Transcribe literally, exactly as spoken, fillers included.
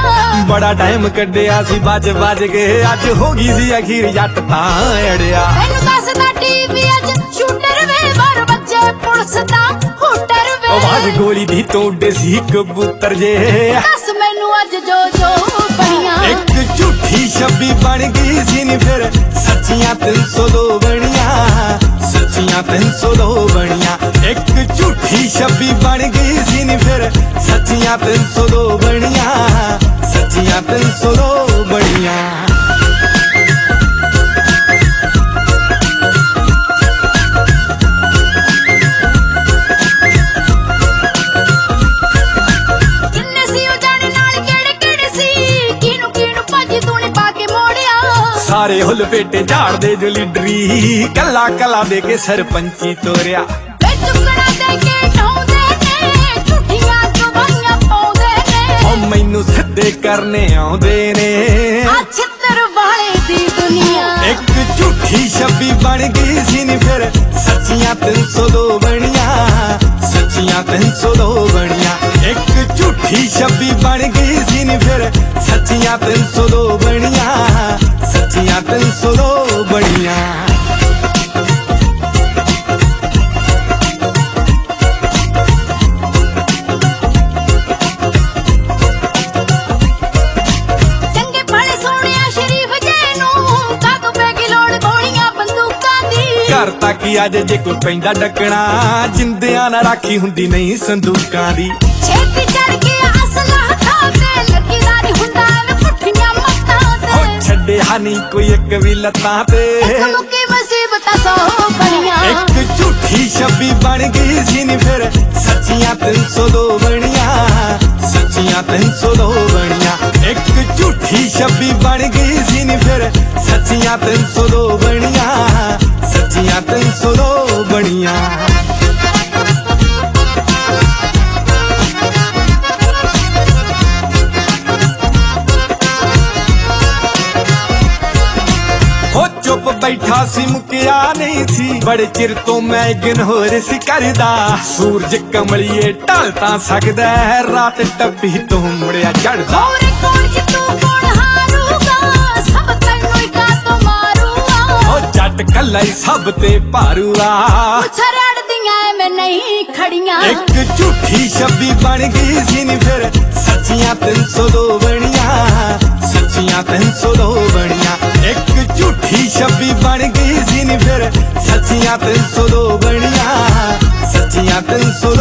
मोड़िया बड़ा टाइम कड्डिया सी बज बज के अज हो गई सी अखीर जट तां अड़िया मैनू दसदा टीवी अज शूटर वे बार बच्चे पुलिस दा हूटर वे आवाज गोली दी तोड़े सी कबूतर जे दस मैनू अज जो जो बनिया एक झूठी छब्बी बन गई सी नी फिर सच्चियां तीन सौ दो बनिया सच्चियां तीन सौ दो बनिया एक झूठी छब्बी बन गई सी नी फिर सच्चियां तीन सौ दो बनिया सच्चियां तीन सौ दो बनिया सारे हुल पेटे झाड़ दे जो लीडरी कला कला दे के सरपंची तोरिया मैनू सिद्धे करने आउंदे ने एक झूठी छब्बी बन गई सी नी फिर सच्चियां तीन सौ दो बनिया सच्चियां तीन सौ दो बनिया एक झूठी छब्बी बन गई सी नी फिर सच्चियां तीन सौ दो बनिया सच्चियां तीन सौ दो बनिया घर तक ही अज जे कोई पैंदा डकना जिंदियां ना राखी हुंदी नहीं संदूकां दी छेती चढ़ के असला हथा ते लकीदारी हुंदा वे पुठियां मत्तां ते हो छड्डे हानी कोई एक भी लत्तां ते एक मुक्की मुसीबतां सौ बनिया एक झूठी छब्बी बन गई सी नी फिर सच्चियां तीन सौ दो बनिया सच्चियां तीन सौ दो बनिया एक झूठी छब्बी बन गई सी नी फिर सच्चियां तीन सौ दो बनिया सच्चियां तीन सौ दो बनिया हो चुप बैठा सी मुकिया नहीं सी बड़े चिर तो मैं इग्नोर सी करदा सूरज कमलिए ढल तां सकदा है रात टप्पी तो मुड़िया चढ़दा जट कला ही सब ते भारूआ मैं नहीं खड़िया एक झूठी छब्बी बन गई सी नी फिर सच्चियां तीन सौ दो बनिया सच्चियां तीन सौ दो बनिया एक झूठी छब्बी बन गई सी नी फिर सच्चियां तीन सौ दो बनिया सच्चियां तीन सौ